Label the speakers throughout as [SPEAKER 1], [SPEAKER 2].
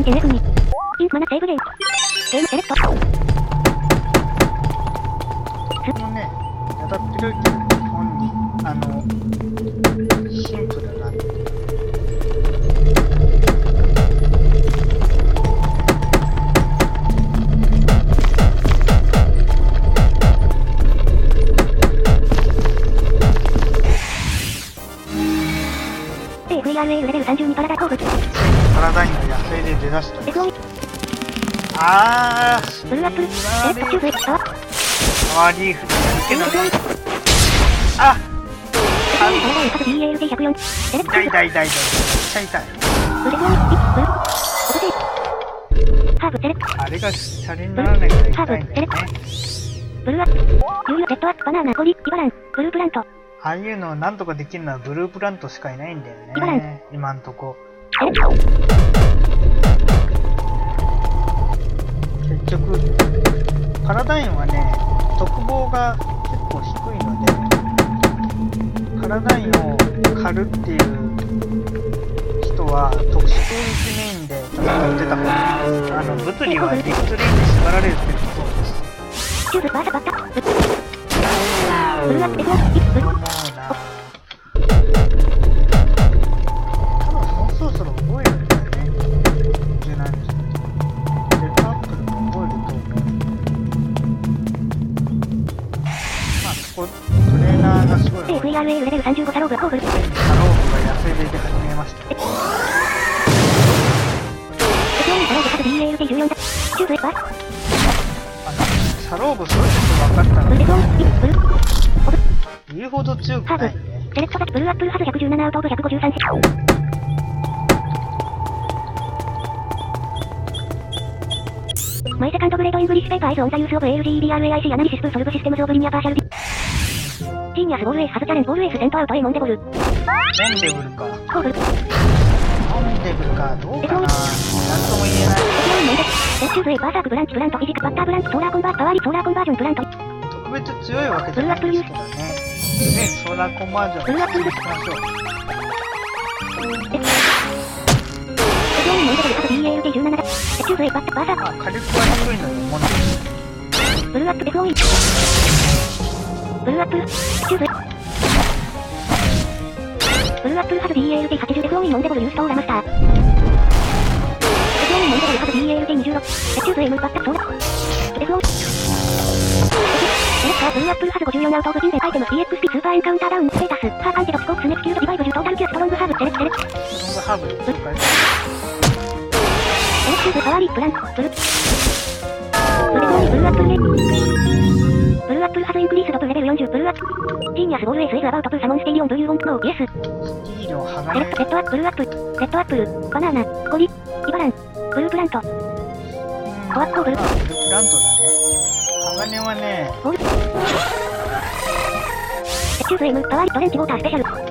[SPEAKER 1] ゲネクに。インクマナセーブゲーム。ゲームセレクト。
[SPEAKER 2] もうね、当たってるけど、基本に、シンプルなんで。
[SPEAKER 1] FERA レベル32パラダイ好物。
[SPEAKER 2] パラダインの野生で出だした。
[SPEAKER 1] SOE。ブルーアップル。セレクトチューズエクスタワ。
[SPEAKER 2] パワーリーフでやるけどね。あ
[SPEAKER 1] パラダイン数 BALT104。セレクトチューズ。
[SPEAKER 2] 痛い。めっちゃ痛い。
[SPEAKER 1] ブレゾーニ、ブルー。オトテー。ハーブセレクト。
[SPEAKER 2] あれがシャレにならないから痛いんだよね。
[SPEAKER 1] ブルーアップ。ユーヨ、レッドアップ、バナナ、ゴリ、イバラン、ブループラント。
[SPEAKER 2] ああいうのをなんとかできるのはブループラントしかいないんだよね。今んとこ。結局、パラダインはね、特防が結構低いので、パラダインを狩るっていう人は特殊攻撃メインで戦ってた方がいいです。物理はディストリーに縛られるってことです。
[SPEAKER 1] チューブ、バーサバッタ。ブルーアップ、ブルー。
[SPEAKER 2] そろそろ覚えるんだよね。柔軟術。レッドアップルも覚えると思う。まあ、ここ、トレーナーがすごい。
[SPEAKER 1] FERA レベル35サローブ、ホーフル。
[SPEAKER 2] サローブが野生で出始めました。
[SPEAKER 1] SOE サローブ数 BALT14 だ。チューブ、バー。
[SPEAKER 2] サローブそれちょっと分かったので。
[SPEAKER 1] ブルー。
[SPEAKER 2] 言うほど強くないね。
[SPEAKER 1] セレクトだ。ブルーアップルハズ117アウトオブ153シ。マイセカンドグレードイングリッシュペーパーイズオンザユースオブ ALGEBRAIC アナリシストゥソルブシステムズオブリニアパーシャルディ。ジーニアスボールエースハズチャレンボールエースセントアウトエモンデブル。
[SPEAKER 2] モンデブルか。
[SPEAKER 1] ホーブル。
[SPEAKER 2] モンデブルか。どうかな。なんとも言えない。
[SPEAKER 1] レッチューズエイバーサークブランチプラントフィジクバッターブランチソーラーコンバーパワーリソーラーコンバージョンプラント。
[SPEAKER 2] 特別強いわけじゃないですけどね。で、ソーラーコンバージョンをしていきましょう。
[SPEAKER 1] BALT17 だ。チューズエイバッターバーサーク。
[SPEAKER 2] 火力は低いのにモンデブル。
[SPEAKER 1] ブルーアップ SOE。ブルーアップル。チューズエイ。ブルーアップルハズ BALT80 SOE モンデブルユーストーラマスター。SOE モンデブルハズ BALT26。チューズエイムバッタソーラー。SOE。ブルーアップルハズ54アウトオブ人生アイテム EXP スーパーエンカウンターダウンステータスハーアンティドスコープスネスキルドリバイブジュトータルキューストロングハーブセレクセレク
[SPEAKER 2] ストロングハーブですか。
[SPEAKER 1] セレクシューズパワーリープラントブルブルーアップルレブルーアップルハズインクリースドプレベル40ブルーアップジーニアスボールエースイズアバウトプーサモンスティリオンブユーウォンノーイエスセレクトレッドアップブルーアップレッドアップルバナナゴリイバランブループラントコアッコーブル
[SPEAKER 2] ブループラントだね。鋼はね、
[SPEAKER 1] チューズエムパワーリトレンチウォータースペシャル。ブルー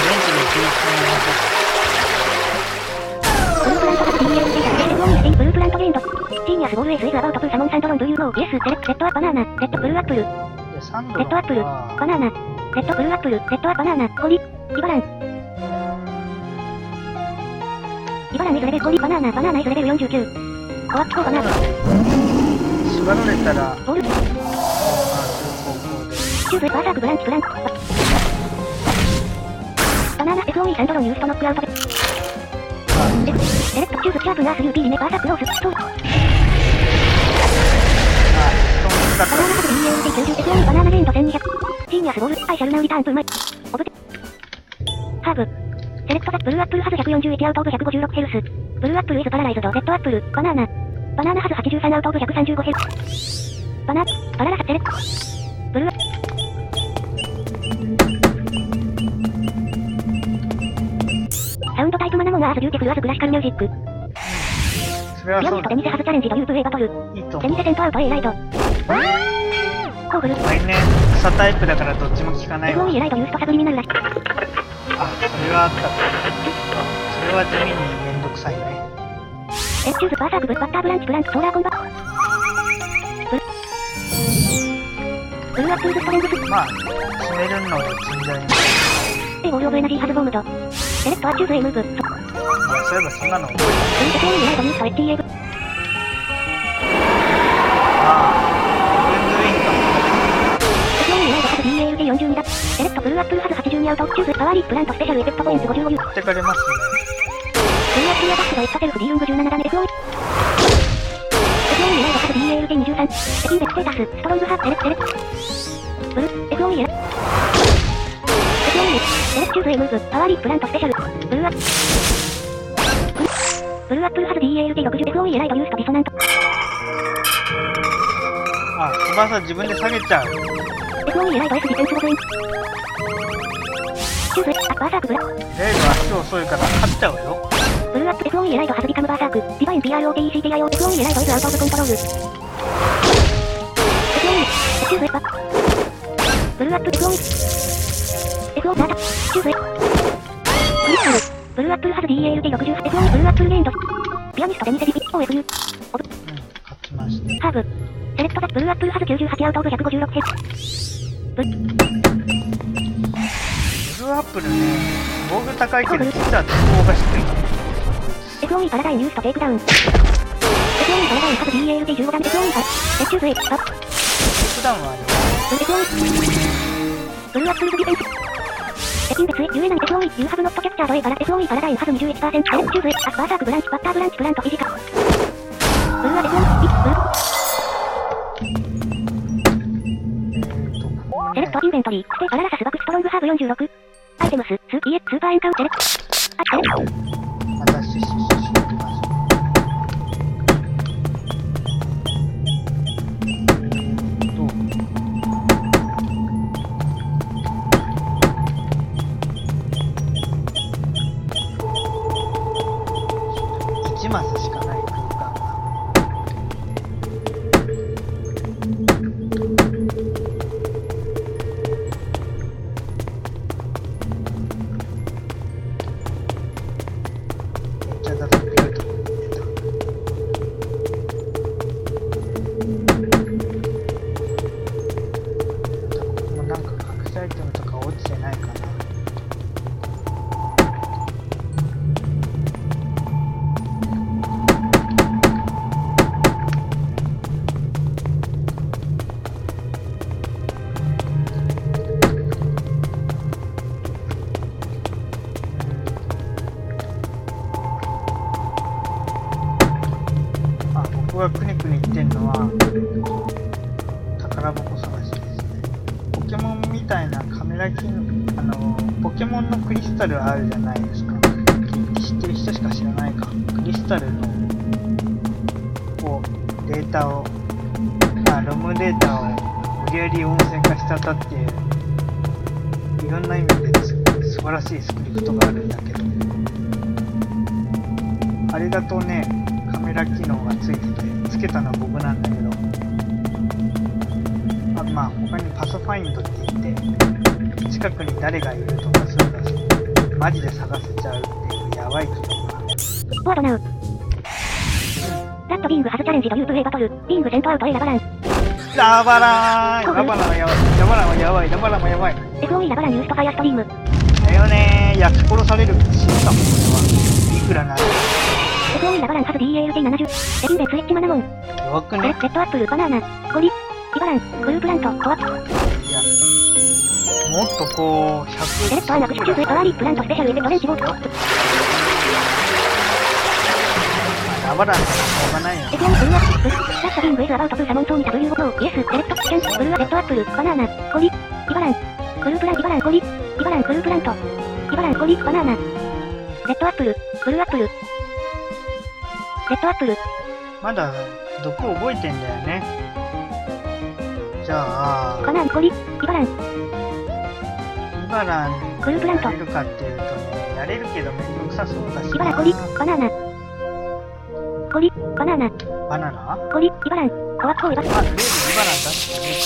[SPEAKER 1] プラントが BAL でブループラントゲインド。ジーニアスボールエースイズアバウトプーサモンサンドロンブユーノーイエスセレクトレッドアバナナレッドブルーアップルレッドアップルバナナレッドブルーアップルレッドアバナナゴリイバランイバランイズレベルゴリバナナイズレベル49コアッコーバナナ
[SPEAKER 2] 縛られたら
[SPEAKER 1] ボールチューズバーサークブランチプラントバナナ SOE サンドロンユーストノックアウトでセレクトチューズシャープナース UP リメバーサークローストーバナナハズ BALT90 SOE バナナレンド1200ジーニアスボールアイシャルナウリターンプーマイオブテハーブセレクトザブルーアップルハズ141アウトオブ156ヘルスブルーアップルイズパラライズドレッドアップルバナナハズ83アウトオブ135ヘルスパララサセレクトブルーサウンドタイプマナモンアーズビューティフルアズクラシカルミュージック
[SPEAKER 2] それはそうだ。
[SPEAKER 1] テニセハズチャレンジドユープエイバトルテニセセントアウト A ライトコーブル
[SPEAKER 2] 来年草タイプだからどっちも効かないわ。
[SPEAKER 1] SOE ライトユーストサブリミナルラシ
[SPEAKER 2] あ、それはあったか。それは地味にめんどくさいね。
[SPEAKER 1] エッチューズバーサークブバッターブランチプラントソーラーコンバブルーアップルズストレングス
[SPEAKER 2] まあ、決めるのが死んじゃいます。
[SPEAKER 1] ボールオブエナジーハズボームドセレクトアチューズ A ムーブ。
[SPEAKER 2] いや、そういえばそんなの覚えてない。
[SPEAKER 1] エクオンイライトユースト HTA ブ。
[SPEAKER 2] ああ、ブンズウィンか。
[SPEAKER 1] エクオンイライトハズ DALD42 だ。セレクトブルーアップルハズ82アウト。チューズパワーリープラントスペシャルエフェクトポイント55。
[SPEAKER 2] 持ってかれます
[SPEAKER 1] ブルーアップルアタックドイットセルフ D ルング17だね。エクオンイライトハズ DALD23。セキンデステータス、ストロングハセレクセレク。ブルー、エクオンイライト。セレクチューズ A ムーブ、パワーリープラントスペシャル。ブルーアップ。ブルーアップルハズ DALD60 F オンイライトユーストディソナント。
[SPEAKER 2] あ、翼自分で下げちゃう。
[SPEAKER 1] F オンイライト S ディフェンス5分。チューズ、アッバーサークブラ。
[SPEAKER 2] レイが足遅いから勝っちゃうよ。
[SPEAKER 1] ブルーアップ F オンイライトハズビカムバーサーク。ディバイン PROTECTIO F オンイライトイズアウトオブコントロール。F オンイ、チューズ F バック。ブルーアップ F オンイ。F オンダータ。チューズ F。クリスタル。ブルーアップルハズ DALD68 F オンブルーアップルレンド。ピアニストデニセディフィ OFU。オブ。
[SPEAKER 2] 勝ちました。
[SPEAKER 1] ハーブ。セレクトザブルーアップルハズ98アウトオブ156ヘッブ。
[SPEAKER 2] ブルーアップルね、防御高いけど実は鉄砲が低い。
[SPEAKER 1] F1 パラダインユーストテイクダウン。F1 パラダインハズ DALD15 ダメ F1 パレッチューズ A バック。
[SPEAKER 2] 普段は
[SPEAKER 1] ブルーアップルズディフェンス。セキンベツ UA ナイ F1 ユーハブノットキャプチャード A パラ F1 パラダインハズ 21%。セレクチューズ A アッバーサークブランチバッターブランチプラントフィジカ。ブルーア F1 ブルー。セレクトインベントリー、ステパララサスバクストロングハーブ46。アイテムス、スーパーエンカウンセレクト。セレクト。
[SPEAKER 2] またシュッシュッシュッシュッってます。1マスしかない空間が。僕がくにくに言ってんのは宝箱探しですね。ポケモンみたいなカメラ機能、ポケモンのクリスタルあるじゃないですか。知ってる人しか知らないか。クリスタルのデータをロムデータを無理やり音声化したっていういろんな意味で素晴らしいスクリプトがあるんだけど、あれだとねカメラ機能がついてて、つけたのは僕なんだけど、まあ他にパスファインドって言って近くに誰がいるとかそういうのマジで探せちゃうっていうやばい機能が。
[SPEAKER 1] ワードナウ。ラットビングハズチャレンジというプレイバトル。ビングセントアウト A ラバラン。
[SPEAKER 2] ラバラーン。ラバランはやばい。ラバランはやばい。ラバランはやばい。
[SPEAKER 1] FOE ラバランユーストファイアストリーム。
[SPEAKER 2] だよねー。焼き殺される死ぬかもこれは。いくらなる。
[SPEAKER 1] FOE ラバランハズ DALD70。セキンベスイッチマナモン。
[SPEAKER 2] 弱くね。
[SPEAKER 1] レッドアップルバナナ。ゴリ。イバラン。ブループラント。コアップ。
[SPEAKER 2] いや、もっとこう、100。
[SPEAKER 1] セレクトアナグシチューズパワーリープラントスペシャルエフェクトレンジボート。
[SPEAKER 2] ラバランしょうがないよ。
[SPEAKER 1] F1 ブルーアップル。ラットビング S アバウトプーサモンソーニ W5 ノー。イエス。セレクトチェン。ブルーレッドアップル。バナナ。ゴリ。イバラン。ブループラン。イバラン。ゴリ。イバラン。ブループラント。イバラン。ゴリ。バナナ。レッドアップル。ブルーアップル。レッドアップル。
[SPEAKER 2] まだ毒覚えてんだよね。じゃあ
[SPEAKER 1] バナナ。ゴリ。イバラン。
[SPEAKER 2] イバラン
[SPEAKER 1] ブループラント。
[SPEAKER 2] やれるかっていうとね、やれるけどめんどくさそうだしな。
[SPEAKER 1] イバラン。ゴリ。バナナ。ゴリ。バナナ。
[SPEAKER 2] バナナ？
[SPEAKER 1] ゴリ。イバラン。コアップをイバラン。
[SPEAKER 2] とりあえずイバラン出してね。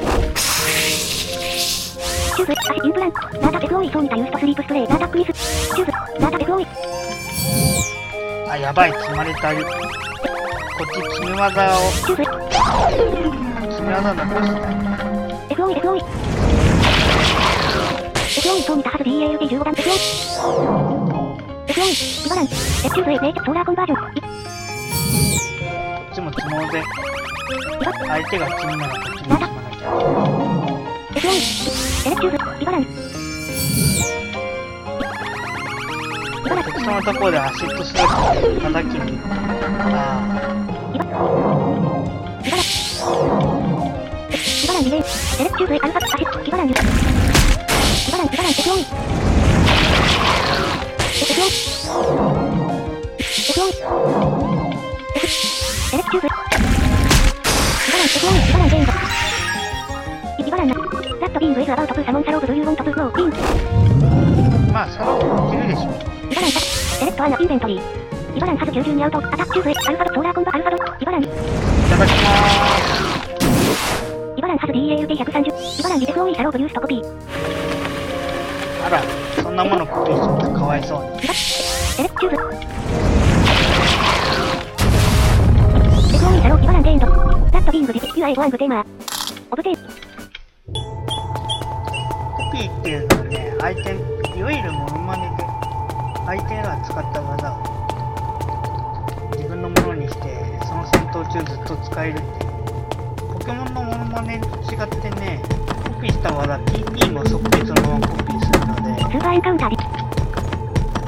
[SPEAKER 1] チューズ、足インプラント、ナータ FOE ソーニタユーストスリープスプレイ、ナータクリス、チューズ、ナータ FOE。
[SPEAKER 2] あ、やばい、積まれたり。こっち、決め技を。
[SPEAKER 1] チューズ。
[SPEAKER 2] 決め技残してない。
[SPEAKER 1] FOE、FOE。FOE ソーニタハズ DALD15 ダン FOE。 F4、リバラン、鉄柱髄、ネイチソーラーコンバージョン、
[SPEAKER 2] こっちも積もうぜ。相手が積むならこっちも積まなきゃ。
[SPEAKER 1] F4、セレクチューズ、リバラン。
[SPEAKER 2] そのところでアシットすると叩きに。
[SPEAKER 1] リバランリレー、セレクチューズ、アルファ、アシット、リバラン、F4、セレクチューズ、リバランゲインド。リバランな、ラットビーンズエズアバウトプーサモンサローブドユーウォントプーノーピン。
[SPEAKER 2] まあ、サローブできるでしょ。
[SPEAKER 1] リバランサ、セレクトアナインベントリー。リバランハズ92アウト、アタックチューズエ、アルファド、ソーラーコンバ、アルファド、リバラン。
[SPEAKER 2] いただきま
[SPEAKER 1] リバランハズ DALT130、リバランリテフオイサローブユーストコピー。
[SPEAKER 2] あら、そんなものコピーしちゃってかわいそうに。
[SPEAKER 1] セレクチューズ。リテフオイサロー、リバランゲインド。ラットビーンズリティ UI5 グテーマー。オブテー。
[SPEAKER 2] コピーっていうのはね、相手、いわゆるモノマネで、相手が使った技を自分のものにして、その戦闘中ずっと使えるっていう。ポケモンのモノマネと違ってね、コピーした技、PP も即決そのままコピーするので、
[SPEAKER 1] スーパーエンカウンターで。